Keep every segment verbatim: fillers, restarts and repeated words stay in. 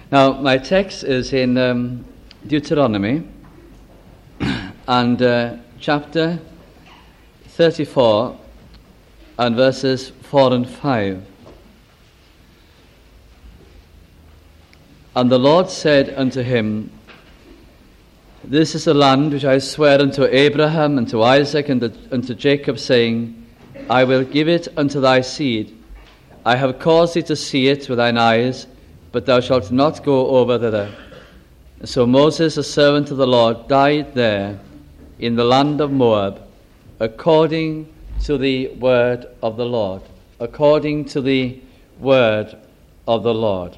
Now, my text is in um, Deuteronomy and uh, chapter thirty-four and verses four and five. And the Lord said unto him, This is the land which I swear unto Abraham and to Isaac and unto Jacob, saying, I will give it unto thy seed. I have caused thee to see it with thine eyes, but thou shalt not go over thither. So Moses, the servant of the Lord, died there in the land of Moab, according to the word of the Lord. According to the word of the Lord.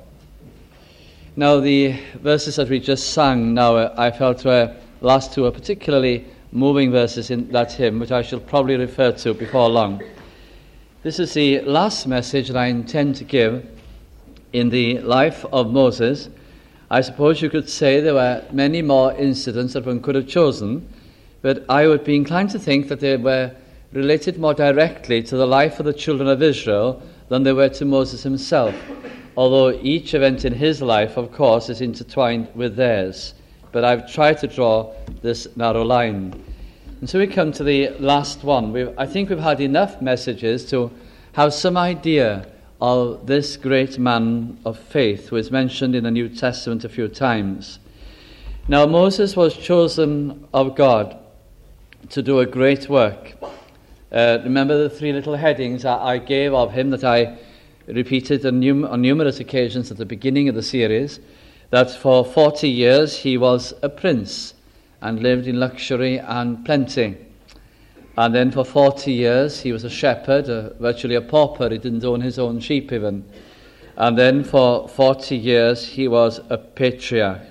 Now, the verses that we just sang now, I felt were last two are particularly moving verses in that hymn, which I shall probably refer to before long. This is the last message that I intend to give in the life of Moses. I suppose you could say there were many more incidents that one could have chosen, but I would be inclined to think that they were related more directly to the life of the children of Israel than they were to Moses himself, although each event in his life, of course, is intertwined with theirs. But I've tried to draw this narrow line. And so we come to the last one. We've, I think we've had enough messages to have some idea of this great man of faith who is mentioned in the New Testament a few times. Now, Moses was chosen of God to do a great work. Uh, remember the three little headings that I gave of him that I repeated on, num- on numerous occasions at the beginning of the series, that for forty years he was a prince and lived in luxury and plenty. And then for forty years he was a shepherd, uh, virtually a pauper. He didn't own his own sheep even. And then for forty years he was a patriarch.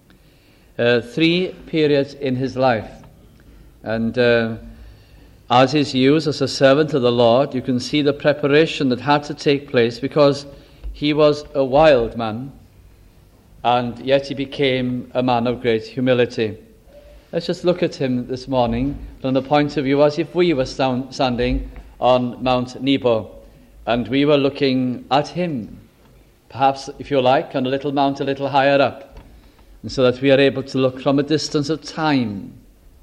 Uh, three periods in his life. And uh, as his use as a servant of the Lord, you can see the preparation that had to take place, because he was a wild man, and yet he became a man of great humility. Let's just look at him this morning from the point of view as if we were stand, standing on Mount Nebo, and we were looking at him, perhaps, if you like, on a little mount a little higher up, and so that we are able to look from a distance of time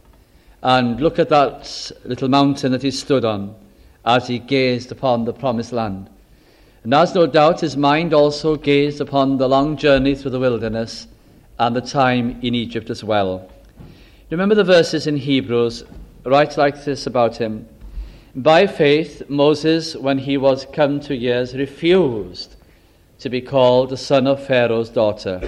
and look at that little mountain that he stood on as he gazed upon the promised land. And as no doubt his mind also gazed upon the long journey through the wilderness and the time in Egypt as well. Remember the verses in Hebrews, right like this about him. By faith, Moses, when he was come to years, refused to be called the son of Pharaoh's daughter,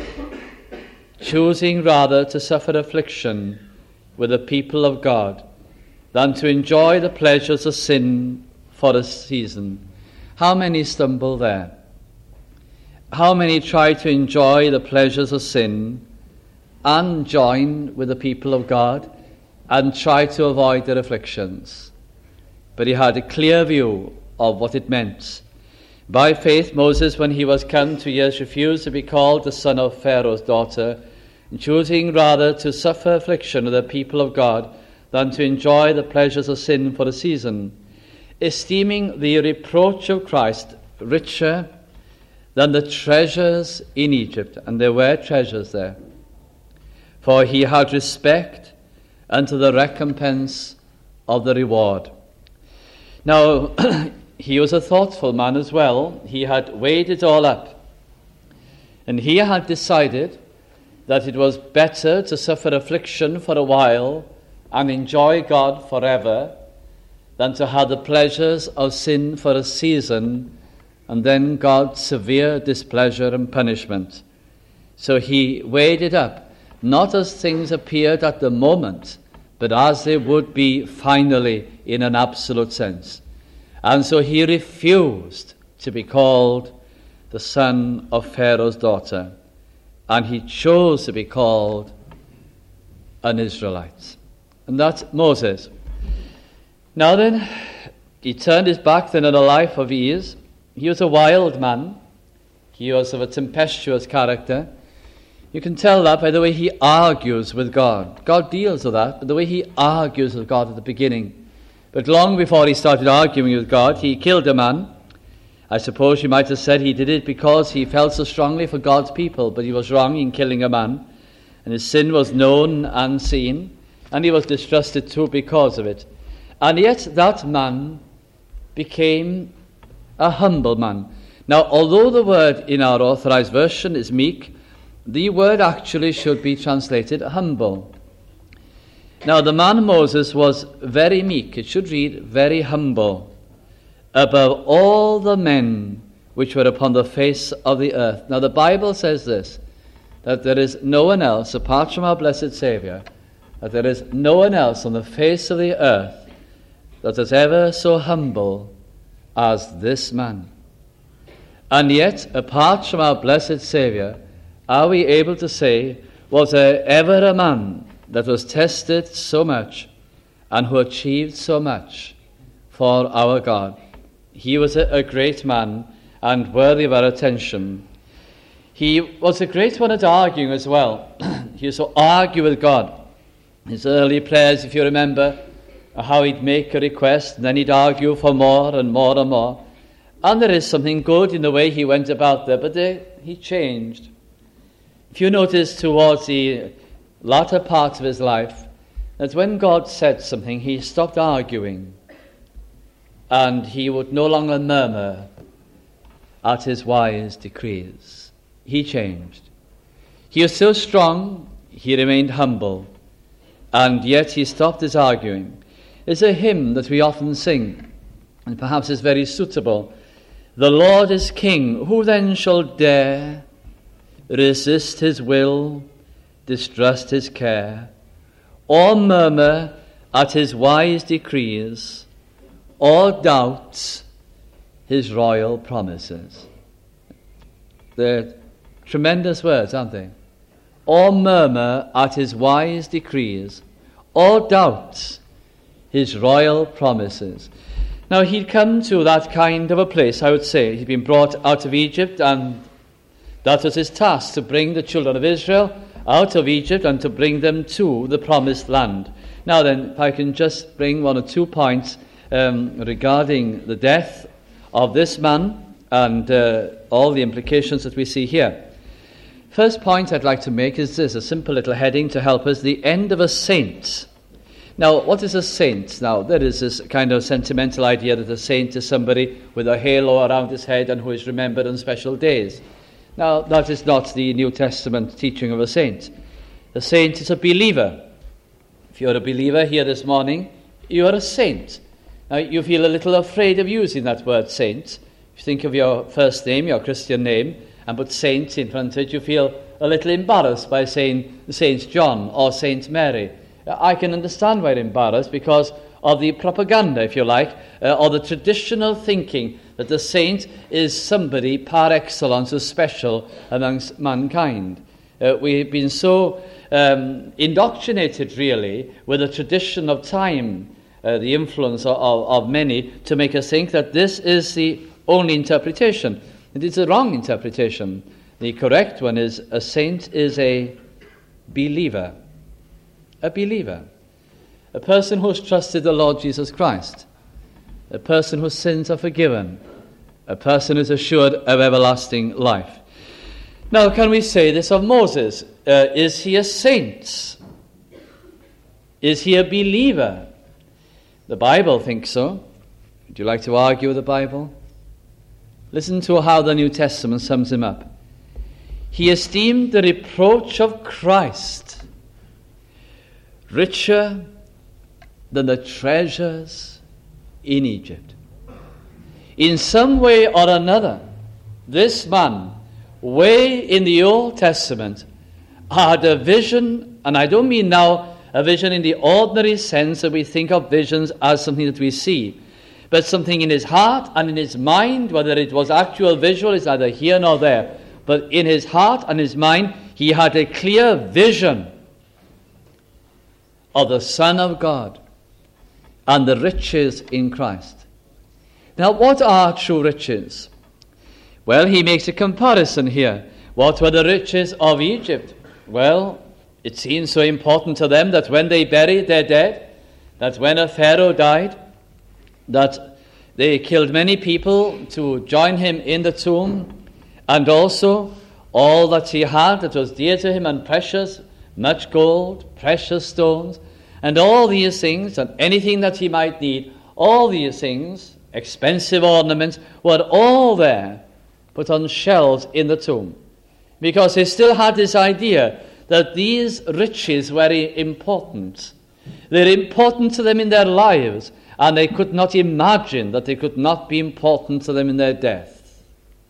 choosing rather to suffer affliction with the people of God than to enjoy the pleasures of sin for a season. How many stumble there? How many try to enjoy the pleasures of sin and join with the people of God and try to avoid their afflictions? But he had a clear view of what it meant. By faith, Moses, when he was come to years, refused to be called the son of Pharaoh's daughter, choosing rather to suffer affliction with the people of God than to enjoy the pleasures of sin for a season, esteeming the reproach of Christ richer than the treasures in Egypt. And there were treasures there. For he had respect unto the recompense of the reward. Now, he was a thoughtful man as well. He had weighed it all up. And he had decided that it was better to suffer affliction for a while and enjoy God forever than to have the pleasures of sin for a season and then God's severe displeasure and punishment. So he weighed it up, not as things appeared at the moment, but as they would be finally in an absolute sense. And so he refused to be called the son of Pharaoh's daughter, and he chose to be called an Israelite. And that's Moses. Now then, he turned his back then on a life of ease. He was a wild man. He was of a tempestuous character. You can tell that by the way he argues with God. God deals with that, but the way he argues with God at the beginning. But long before he started arguing with God, he killed a man, I suppose you might have said he did it because he felt so strongly for God's people, but he was wrong in killing a man, and his sin was known and seen, and he was distrusted too because of it. And yet that man became a humble man. Now, although the word in our authorized version is meek, the word actually should be translated humble. Now, the man Moses was very meek. It should read very humble, above all the men which were upon the face of the earth. Now, the Bible says this, that there is no one else, apart from our blessed Saviour, that there is no one else on the face of the earth that is ever so humble as this man. And yet, apart from our blessed Saviour, are we able to say, was there ever a man that was tested so much and who achieved so much for our God? He was a, a great man and worthy of our attention. He was a great one at arguing as well. He used to argue with God. His early prayers, if you remember, how he'd make a request and then he'd argue for more and more and more. And there is something good in the way he went about there, but there, he changed. If you notice towards the latter part of his life, that when God said something, he stopped arguing, and he would no longer murmur at his wise decrees. He changed. He was so strong, he remained humble, and yet he stopped his arguing. It's a hymn that we often sing, and perhaps is very suitable. The Lord is King, who then shall dare resist his will, distrust his care, or murmur at his wise decrees, or doubt his royal promises? They're tremendous words, aren't they? Or murmur at his wise decrees, or doubt his royal promises. Now, he'd come to that kind of a place, I would say. He'd been brought out of Egypt, and that was his task, to bring the children of Israel out of Egypt and to bring them to the promised land. Now then, if I can just bring one or two points um, regarding the death of this man and uh, all the implications that we see here. First point I'd like to make is this, a simple little heading to help us, the end of a saint. Now, what is a saint? Now, there is this kind of sentimental idea that a saint is somebody with a halo around his head and who is remembered on special days. Now, that is not the New Testament teaching of a saint. A saint is a believer. If you're a believer here this morning, you are a saint. Now, you feel a little afraid of using that word saint. If you think of your first name, your Christian name, and put saint in front of it, you feel a little embarrassed by saying Saint John or Saint Mary. I can understand why you're embarrassed, because of the propaganda, if you like, uh, or the traditional thinking that the saint is somebody par excellence who's special amongst mankind. Uh, we've been so um, indoctrinated, really, with the tradition of time, uh, the influence of, of, of many, to make us think that this is the only interpretation. It is a wrong interpretation. The correct one is a saint is a believer. A believer. A person who has trusted the Lord Jesus Christ. A person whose sins are forgiven. A person who is assured of everlasting life. Now, can we say this of Moses? Uh, is he a saint? Is he a believer? The Bible thinks so. Would you like to argue with the Bible? Listen to how the New Testament sums him up. He esteemed the reproach of Christ richer than the treasures in Egypt. In some way or another, this man, way in the Old Testament, had a vision, and I don't mean now a vision in the ordinary sense that we think of visions as something that we see, but something in his heart and in his mind. Whether it was actual visual is neither here nor there, but in his heart and his mind, he had a clear vision of the Son of God and the riches in Christ. Now, what are true riches? Well, he makes a comparison here. What were the riches of Egypt? Well, it seemed so important to them that when they buried their dead, that when a pharaoh died, that They killed many people to join him in the tomb, and also all that he had that was dear to him and precious, much gold, precious stones, and all these things, and anything that he might need, all these things, expensive ornaments, were all there, put on shelves in the tomb. Because he still had this idea that these riches were important. They're important to them in their lives, and they could not imagine that they could not be important to them in their death.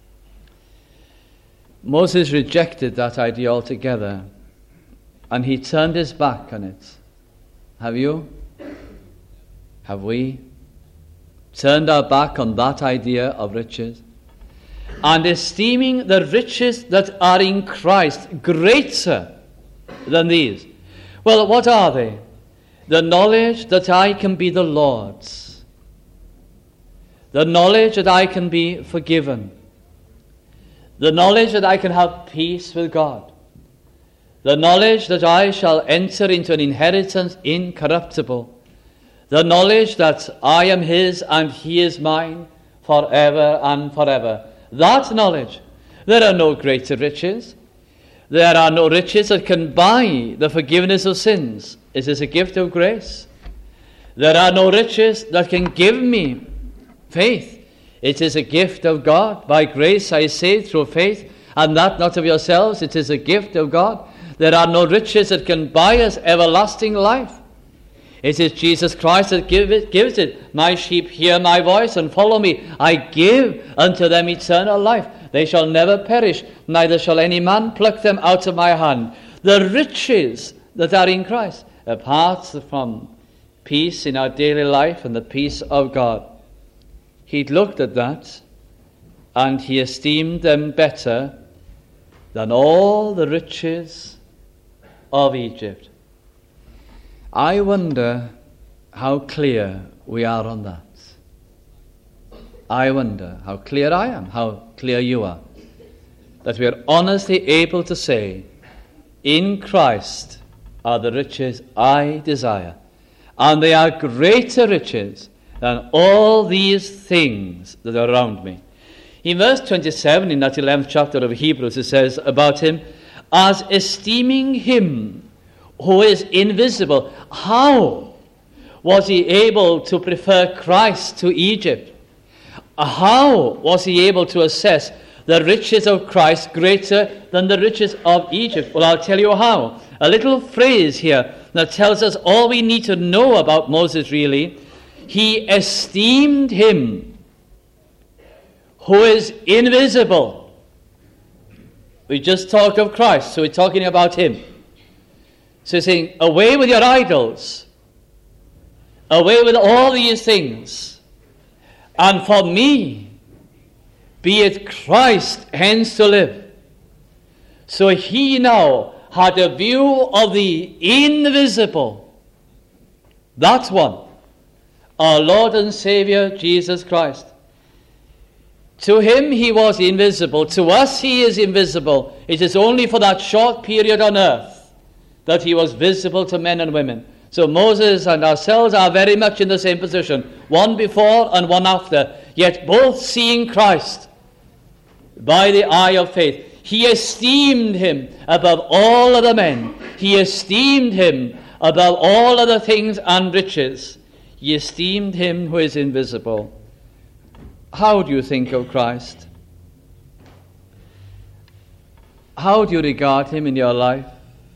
Moses rejected that idea altogether, and he turned his back on it. Have you? Have we turned our back on that idea of riches? And esteeming the riches that are in Christ greater than these. Well, what are they? The knowledge that I can be the Lord's. The knowledge that I can be forgiven. The knowledge that I can have peace with God. The knowledge that I shall enter into an inheritance incorruptible. The knowledge that I am his and he is mine forever and forever. That knowledge. There are no greater riches. There are no riches that can buy the forgiveness of sins. It is a gift of grace. There are no riches that can give me faith. It is a gift of God. By grace I say through faith, and that not of yourselves. It is a gift of God. There are no riches that can buy us everlasting life. It is Jesus Christ that give it, gives it. My sheep hear my voice and follow me. I give unto them eternal life. They shall never perish, neither shall any man pluck them out of my hand. The riches that are in Christ, apart from peace in our daily life and the peace of God. He looked at that, and he esteemed them better than all the riches of Egypt. I wonder how clear we are on that. I wonder how clear I am, how clear you are, that we are honestly able to say, in Christ are the riches I desire, and they are greater riches than all these things that are around me. In verse twenty-seven, in that eleventh chapter of Hebrews, it says about him, as esteeming him who is invisible. How was he able to prefer Christ to Egypt? How was he able to assess the riches of Christ greater than the riches of Egypt? Well, I'll tell you how. A little phrase here that tells us all we need to know about Moses, really. He esteemed him who is invisible. We just talked of Christ, so we're talking about him. So he's saying, away with your idols. Away with all these things. And for me, be it Christ hence to live. So he now had a view of the invisible. That one, our Lord and Savior, Jesus Christ. To him he was invisible. To us he is invisible. It is only for that short period on earth that he was visible to men and women. So Moses and ourselves are very much in the same position, one before and one after, yet both seeing Christ by the eye of faith. He esteemed him above all other men. He esteemed him above all other things and riches. He esteemed him who is invisible. How do you think of Christ? How do you regard him in your life?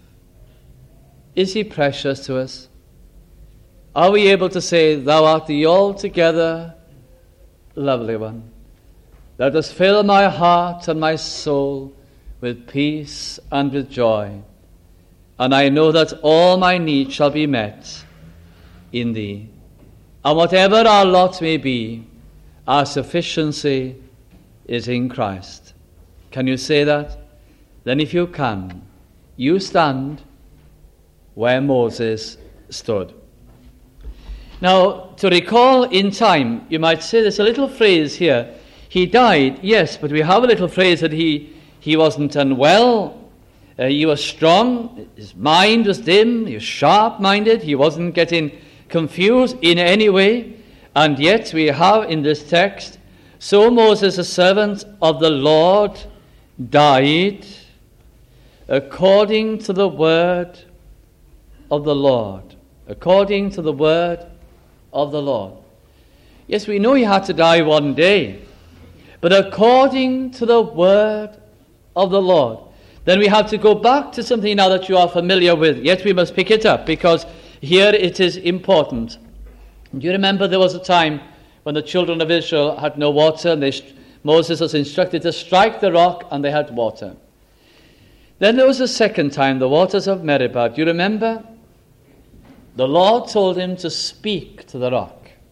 Is he precious to us? Are we able to say, thou art the altogether lovely one, that dost fill my heart and my soul with peace and with joy, and I know that all my needs shall be met in thee. And whatever our lot may be, our sufficiency is in Christ. Can you say that? Then if you can, you stand where Moses stood. Now, to recall in time, you might say there's a little phrase here. He died, yes, but we have a little phrase that he, he wasn't unwell. Uh, he was strong. His mind was dim. He was sharp-minded. He wasn't getting confused in any way. And yet we have in this text, so Moses, a servant of the Lord, died according to the word of the Lord. According to the word of the Lord. Yes, we know he had to die one day, but according to the word of the Lord. Then we have to go back to something now that you are familiar with, yet we must pick it up because here it is important. Do you remember there was a time when the children of Israel had no water and they, Moses was instructed to strike the rock and they had water. Then there was a second time, the waters of Meribah. Do you remember? The Lord told him to speak to the rock.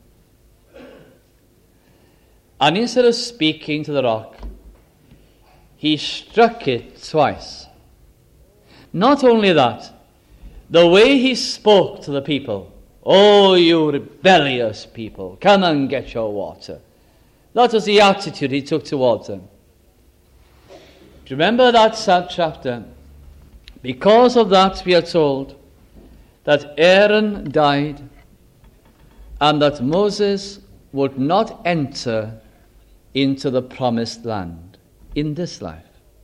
And instead of speaking to the rock, he struck it twice. Not only that, the way he spoke to the people, "Oh, you rebellious people, come and get your water." That was the attitude he took towards them. Do you remember that sad chapter? Because of that, we are told that Aaron died and that Moses would not enter into the promised land in this life.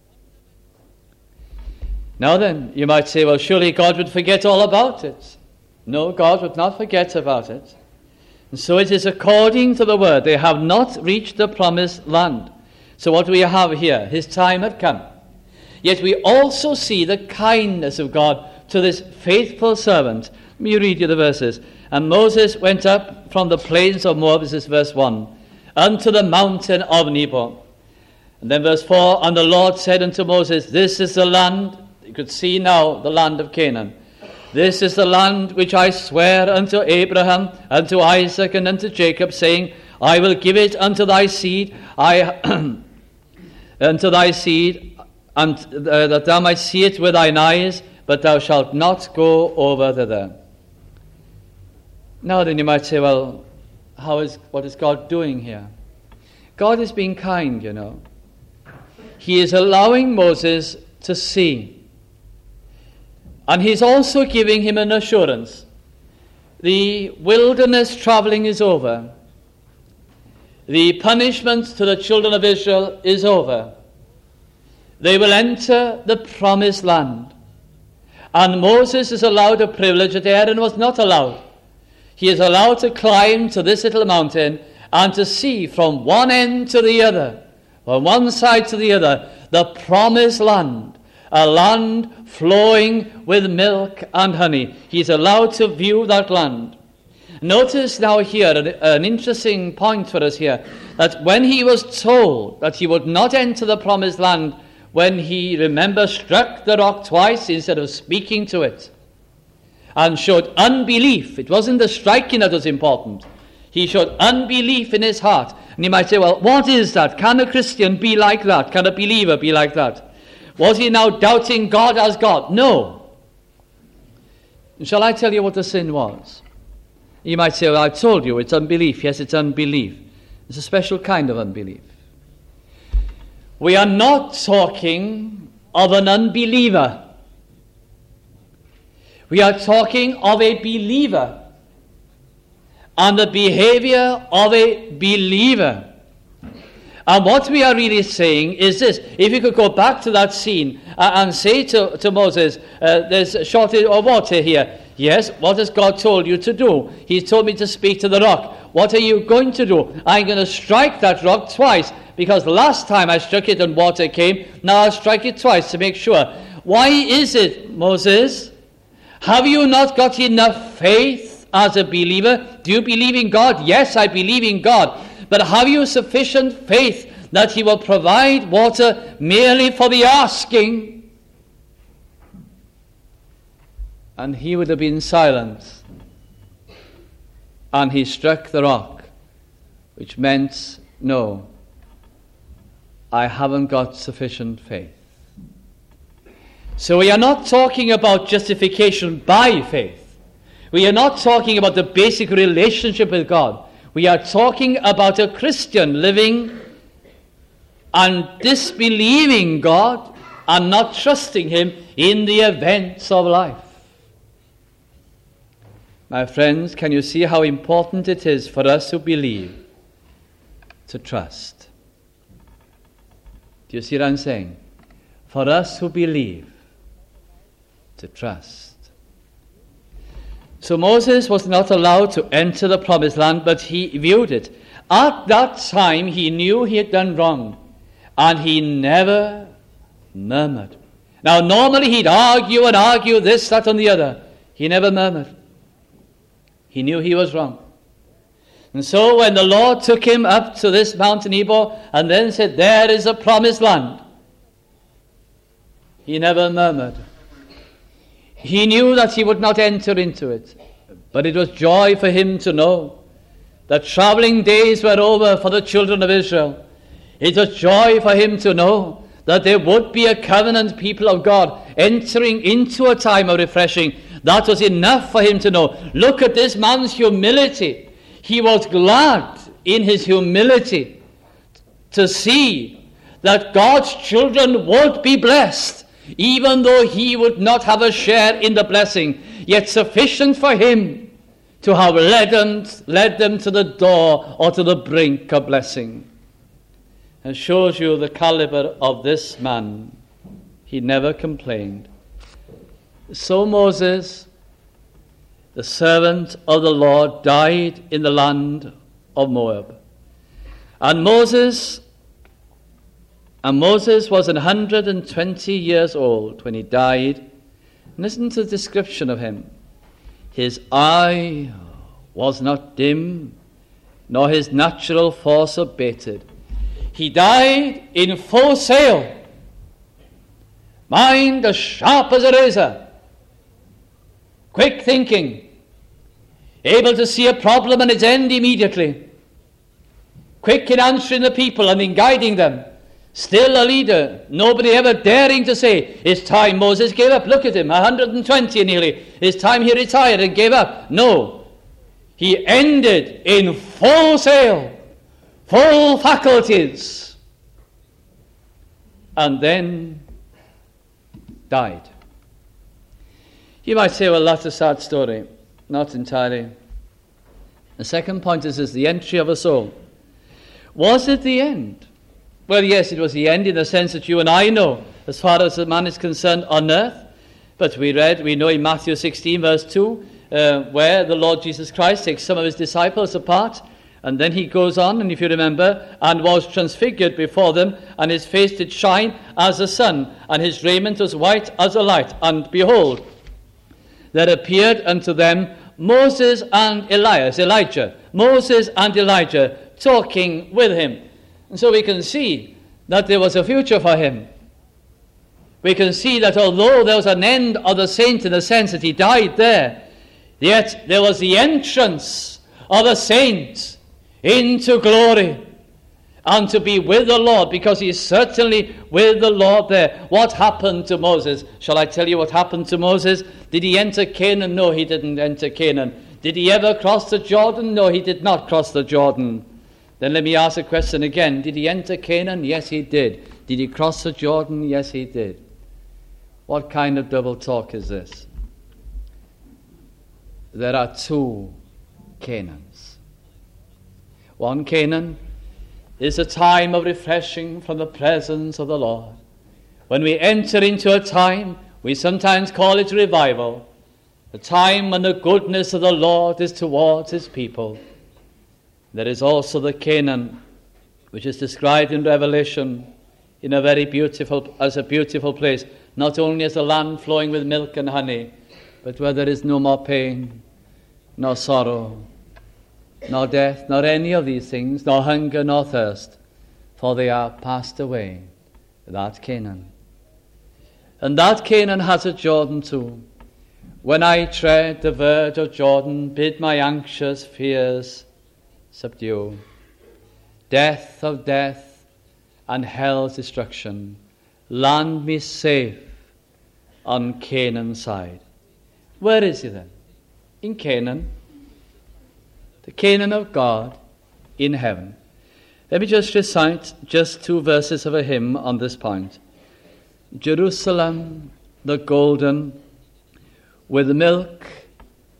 Now then, you might say, well, surely God would forget all about it. No, God would not forget about it. And so it is according to the word. They have not reached the promised land. So what do we have here? His time had come. Yet we also see the kindness of God to this faithful servant. Let me read you the verses. And Moses went up from the plains of Moab, this is verse one, unto the mountain of Nebo. And then verse four, and the Lord said unto Moses, this is the land, you could see now the land of Canaan. This is the land which I swear unto Abraham, unto Isaac, and unto Jacob, saying, I will give it unto thy seed, I unto thy seed, and uh, that thou might see it with thine eyes, but thou shalt not go over thither. Now then you might say, well, how is what is God doing here? God is being kind, you know. He is allowing Moses to see. And he's also giving him an assurance. The wilderness traveling is over. The punishment to the children of Israel is over. They will enter the promised land. And Moses is allowed a privilege that Aaron was not allowed. He is allowed to climb to this little mountain and to see from one end to the other, from one side to the other, the promised land, a land flowing with milk and honey. He is allowed to view that land. Notice now here an, an interesting point for us here, that when he was told that he would not enter the promised land, when he, remember, struck the rock twice instead of speaking to it, and showed unbelief. It wasn't the striking that was important. He showed unbelief in his heart. And you might say, well, what is that? Can a Christian be like that? Can a believer be like that? Was he now doubting God as God? No. And shall I tell you what the sin was? You might say, well, I told you, it's unbelief. Yes, it's unbelief. It's a special kind of unbelief. We are not talking of an unbeliever. We are talking of a believer and the behavior of a believer. And what we are really saying is this. If you could go back to that scene uh, and say to, to Moses, uh, there's a shortage of water here. Yes, what has God told you to do? He's told me to speak to the rock. What are you going to do? I'm going to strike that rock twice, because last time I struck it and water came. Now I'll strike it twice to make sure. Why is it, Moses? Have you not got enough faith as a believer? Do you believe in God? Yes, I believe in God. But have you sufficient faith that he will provide water merely for the asking? And he would have been silent. And he struck the rock, which meant, no, I haven't got sufficient faith. So we are not talking about justification by faith. We are not talking about the basic relationship with God. We are talking about a Christian living and disbelieving God and not trusting him in the events of life. My friends, can you see how important it is for us who believe to trust? Do you see what I'm saying? For us who believe to trust. So Moses was not allowed to enter the promised land, but he viewed it. At that time, he knew he had done wrong, and he never murmured. Now, normally he'd argue and argue this, that, and the other. He never murmured. He knew he was wrong. And so when the Lord took him up to this mountain Ebal and then said, there is a promised land, he never murmured. He knew that he would not enter into it. But it was joy for him to know that traveling days were over for the children of Israel. It was joy for him to know that there would be a covenant people of God entering into a time of refreshing. That was enough for him to know. Look at this man's humility. He was glad in his humility to see that God's children would be blessed, even though he would not have a share in the blessing, yet sufficient for him to have led them, led them to the door or to the brink of blessing. And shows you the caliber of this man. He never complained. So Moses, the servant of the Lord, died in the land of Moab. And Moses, and Moses was one hundred twenty years old when he died. Listen to the description of him. His eye was not dim, nor his natural force abated. He died in full sail, mind as sharp as a razor, quick thinking, able to see a problem and its end immediately, quick in answering the people and in guiding them, still a leader, nobody ever daring to say, it's time Moses gave up. Look at him, one hundred twenty nearly, it's time he retired and gave up. No, he ended in full sail, full faculties, and then died. You might say, well, that's a sad story. Not entirely. The second point is, is the entry of a soul. Was it the end? Well, yes, it was the end in the sense that you and I know, as far as a man is concerned on earth. But we read, we know in Matthew sixteen, verse two, uh, where the Lord Jesus Christ takes some of his disciples apart, and then he goes on, and if you remember, and was transfigured before them, and his face did shine as the sun, and his raiment was white as a light. And behold, there appeared unto them Moses and Elias, Elijah, Moses and Elijah, talking with him. And so we can see that there was a future for him. We can see that although there was an end of the saint in the sense that he died there, yet there was the entrance of a saint into glory and to be with the Lord, because he is certainly with the Lord there. What happened to Moses? Shall I tell you what happened to Moses? Did he enter Canaan? No, he didn't enter Canaan. Did he ever cross the Jordan? No, he did not cross the Jordan. Then let me ask the question again. Did he enter Canaan? Yes, he did. Did he cross the Jordan? Yes, he did. What kind of double talk is this? There are two Canaans. One Canaan is a time of refreshing from the presence of the Lord. When we enter into a time, we sometimes call it revival, a time when the goodness of the Lord is towards his people. There is also the Canaan, which is described in Revelation in a very beautiful, as a beautiful place, not only as a land flowing with milk and honey, but where there is no more pain, nor sorrow, nor death, nor any of these things, nor hunger, nor thirst, for they are passed away. That Canaan. And that Canaan has a Jordan too. When I tread the verge of Jordan, bid my anxious fears subdue. Death of death and hell's destruction, land me safe on Canaan's side. Where is he then? In Canaan. The Canaan of God in heaven. Let me just recite just two verses of a hymn on this point. Jerusalem, the golden, with milk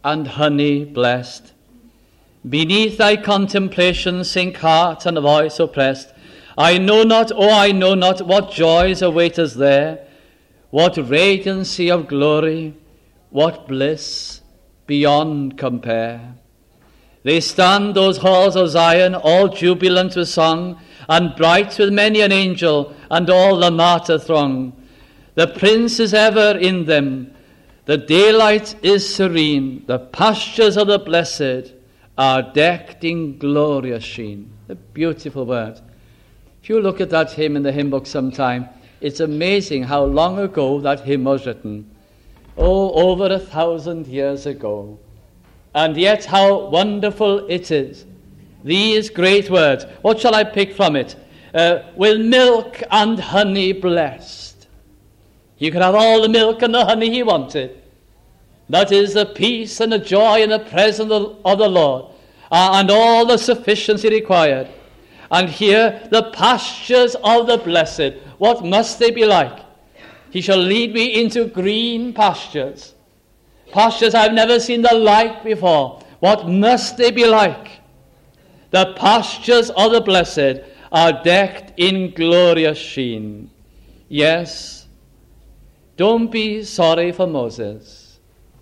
and honey blessed. Beneath thy contemplation sink heart and voice oppressed. I know not, oh, I know not what joys await us there, what radiancy of glory, what bliss beyond compare. They stand, those halls of Zion, all jubilant with song, and bright with many an angel, and all the martyr throng. The Prince is ever in them, the daylight is serene, the pastures of the blessed are decked in glorious sheen. A beautiful word. If you look at that hymn in the hymn book sometime, it's amazing how long ago that hymn was written. Oh, over a thousand years ago. And yet how wonderful it is. These great words. What shall I pick from it? Uh, with milk and honey blessed. You could have all the milk and the honey he wanted. That is the peace and the joy and the presence of the Lord, uh, and all the sufficiency required. And here, the pastures of the blessed. What must they be like? He shall lead me into green pastures. Pastures I've never seen the like before. What must they be like? The pastures of the blessed are decked in glorious sheen. Yes, don't be sorry for Moses.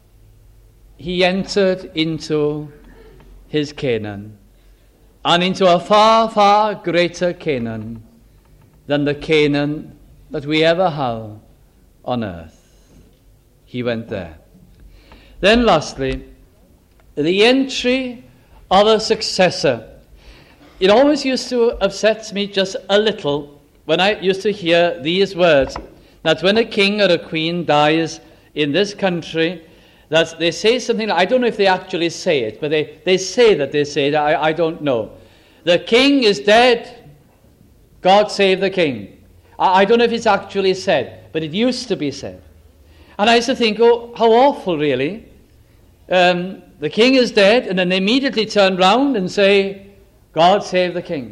He entered into his Canaan, and into a far, far greater Canaan than the Canaan that we ever have on earth. He went there. Then lastly, the entry of a successor. It always used to upset me just a little when I used to hear these words, that when a king or a queen dies in this country, that they say something, I don't know if they actually say it, but they, they say that they say it, I, I don't know. The king is dead, God save the king. I, I don't know if it's actually said, but it used to be said. And I used to think, oh, how awful, really. Um, the king is dead, and then they immediately turn round and say, God save the king.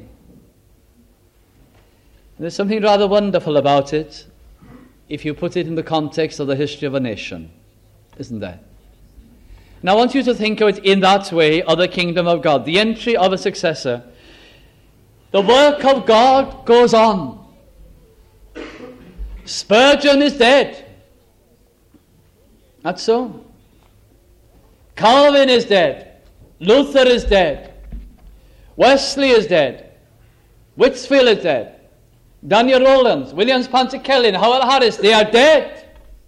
And there's something rather wonderful about it, if you put it in the context of the history of a nation, isn't there? And I want you to think of it in that way, of the kingdom of God, the entry of a successor. The work of God goes on. Spurgeon is dead. That's so. Calvin is dead. Luther is dead. Wesley is dead. Whitfield is dead. Daniel Rowlands, Williams Pantycelyn, Howell Harris, they are dead.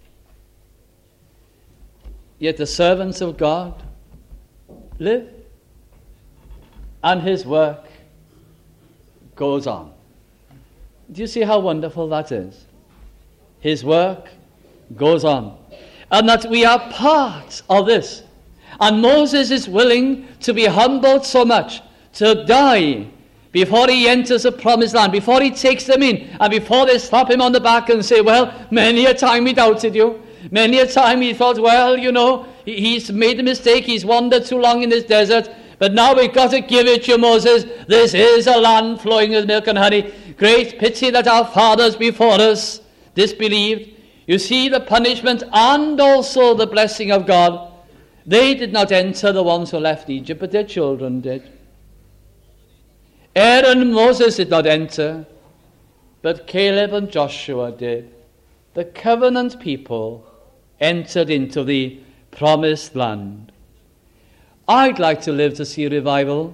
Yet the servants of God live, and his work goes on. Do you see how wonderful that is? His work goes on. And that we are part of this. And Moses is willing to be humbled so much, to die before he enters the promised land, before he takes them in, and before they slap him on the back and say, well, many a time we doubted you. Many a time he thought, well, you know, he's made a mistake, he's wandered too long in this desert, but now we've got to give it to Moses. This is a land flowing with milk and honey. Great pity that our fathers before us disbelieved. You see the punishment and also the blessing of God. They did not enter, the ones who left Egypt, but their children did. Aaron and Moses did not enter, but Caleb and Joshua did. The covenant people entered into the promised land. I'd like to live to see revival,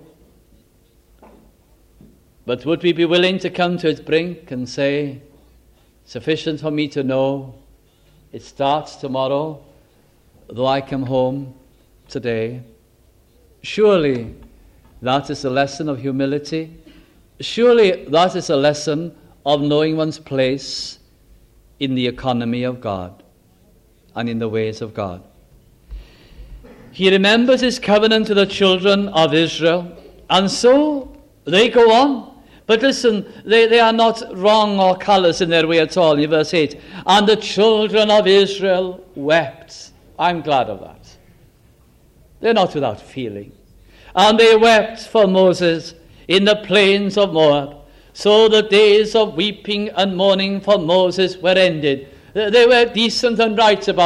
but would we be willing to come to its brink and say, sufficient for me to know it starts tomorrow, though I come home today? Surely that is a lesson of humility. Surely that is a lesson of knowing one's place in the economy of God and in the ways of God. He remembers his covenant to the children of Israel, and so they go on. But listen, they, they are not wrong or callous in their way at all. In verse eight, and the children of Israel wept. I'm glad of that. They're not without feeling. And they wept for Moses in the plains of Moab. So the days of weeping and mourning for Moses were ended. They were decent and right about it.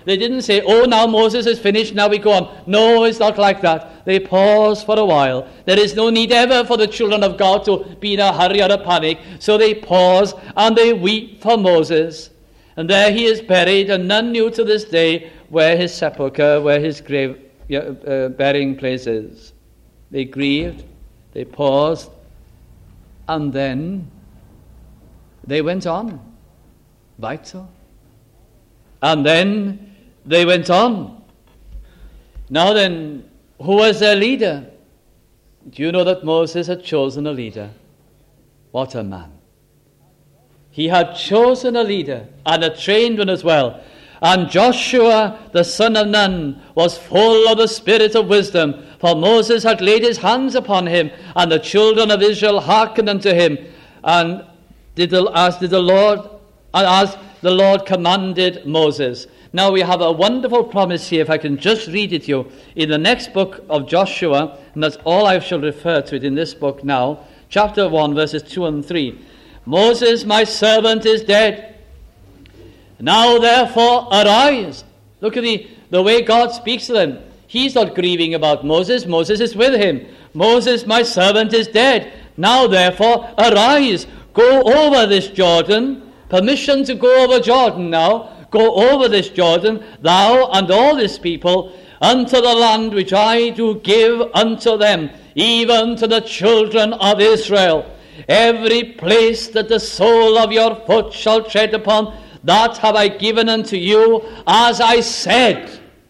They didn't say, oh, now Moses is finished, now we go on. No, it's not like that. They pause for a while. There is no need ever for the children of God to be in a hurry or a panic. So they pause and they weep for Moses. And there he is buried, and none knew to this day where his sepulchre, where his grave uh, burying place is. They grieved, they paused, and then they went on. Right so. And then they went on. Now then, who was their leader? Do you know that Moses had chosen a leader? What a man. He had chosen a leader, and a trained one as well. And Joshua, the son of Nun, was full of the spirit of wisdom, for Moses had laid his hands upon him, and the children of Israel hearkened unto him, and did the, as did the Lord, and as the Lord commanded Moses. Now we have a wonderful promise here, if I can just read it to you, in the next book of Joshua, and that's all I shall refer to it in this book now, chapter one, verses two and three. Moses, my servant, is dead. Now therefore arise. Look at the, the way God speaks to them. He's not grieving about Moses. Moses is with him. Moses, my servant, is dead. Now therefore arise. Go over this Jordan. Permission to go over Jordan now. Go over this Jordan, thou and all this people, unto the land which I do give unto them, even to the children of Israel. Every place that the sole of your foot shall tread upon, that have I given unto you, as I said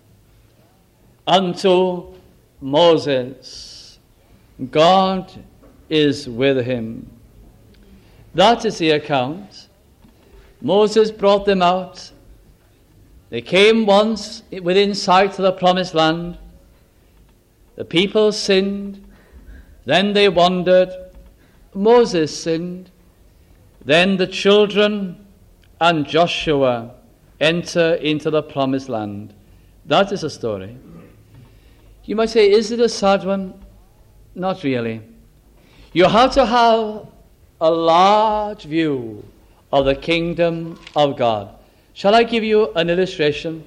unto Moses. God is with him. That is the account. Moses brought them out. They came once within sight of the promised land. The people sinned. Then they wandered. Moses sinned. Then the children and Joshua enter into the promised land. That is a story. You might say, is it a sad one? Not really. You have to have a large view of the kingdom of God. Shall I give you an illustration?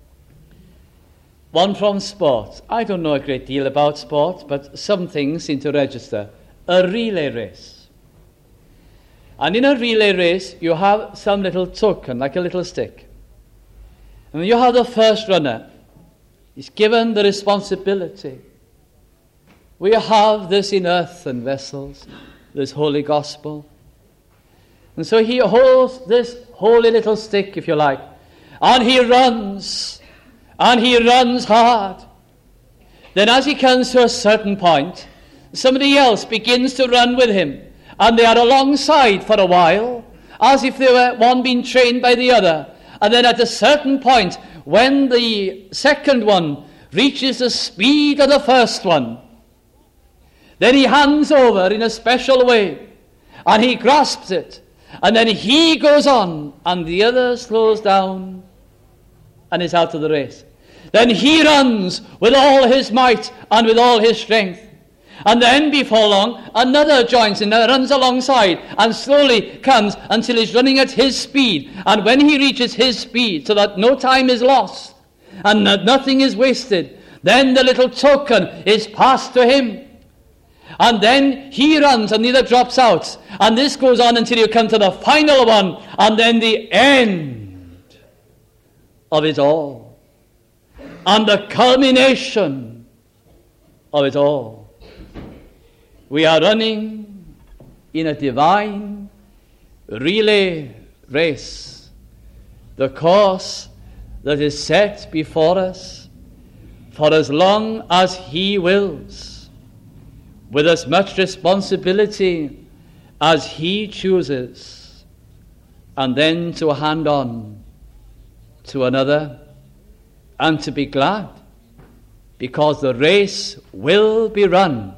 One from sport. I don't know a great deal about sport, but some things seem to register. A relay race. And in a relay race, you have some little token, like a little stick. And you have the first runner. He's given the responsibility. We have this in earthen vessels, this holy gospel. And so he holds this holy little stick, if you like, and he runs, and he runs hard. Then as he comes to a certain point, somebody else begins to run with him, and they are alongside for a while, as if they were one being trained by the other. And then at a certain point, when the second one reaches the speed of the first one, then he hands over in a special way, and he grasps it, and then he goes on, and the other slows down and is out of the race. Then he runs with all his might and with all his strength. And then before long, another joins in and runs alongside and slowly comes until he's running at his speed. And when he reaches his speed, so that no time is lost and that nothing is wasted, then the little token is passed to him. And then he runs and the other drops out. And this goes on until you come to the final one, and then the end of it all. And the culmination of it all. We are running in a divine relay race. The course that is set before us for as long as he wills, with as much responsibility as he chooses, and then to hand on to another and to be glad, because the race will be run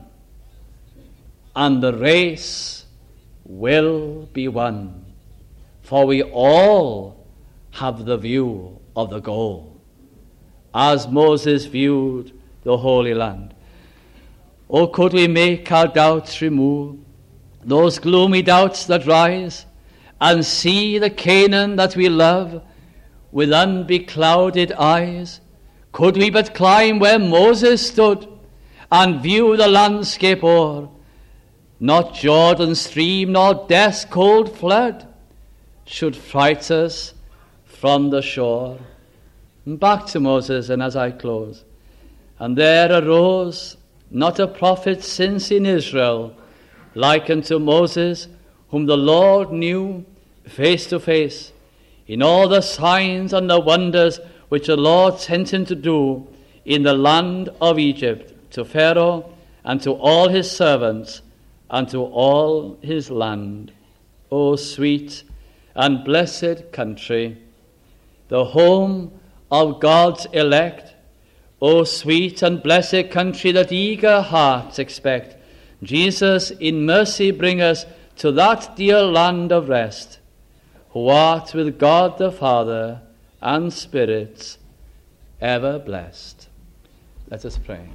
and the race will be won, for we all have the view of the goal, as Moses viewed the Holy Land. Oh, could we make our doubts remove, those gloomy doubts that rise, and see the Canaan that we love, with unbeclouded eyes, could we but climb where Moses stood and view the landscape o'er, not Jordan's stream nor death's cold flood should fright us from the shore. And back to Moses, and as I close, and there arose not a prophet since in Israel, like unto Moses, whom the Lord knew face to face, in all the signs and the wonders which the Lord sent him to do in the land of Egypt, to Pharaoh and to all his servants and to all his land. O sweet and blessed country, the home of God's elect, O sweet and blessed country that eager hearts expect, Jesus, in mercy bring us to that dear land of rest, who art with God the Father and spirits ever blessed. Let us pray.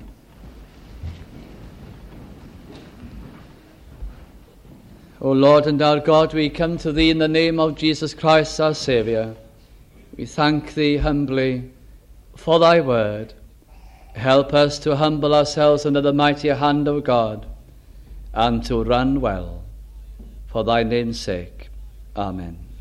O Lord and our God, we come to thee in the name of Jesus Christ, our Saviour. We thank thee humbly for thy word. Help us to humble ourselves under the mighty hand of God and to run well. For thy name's sake. Amen.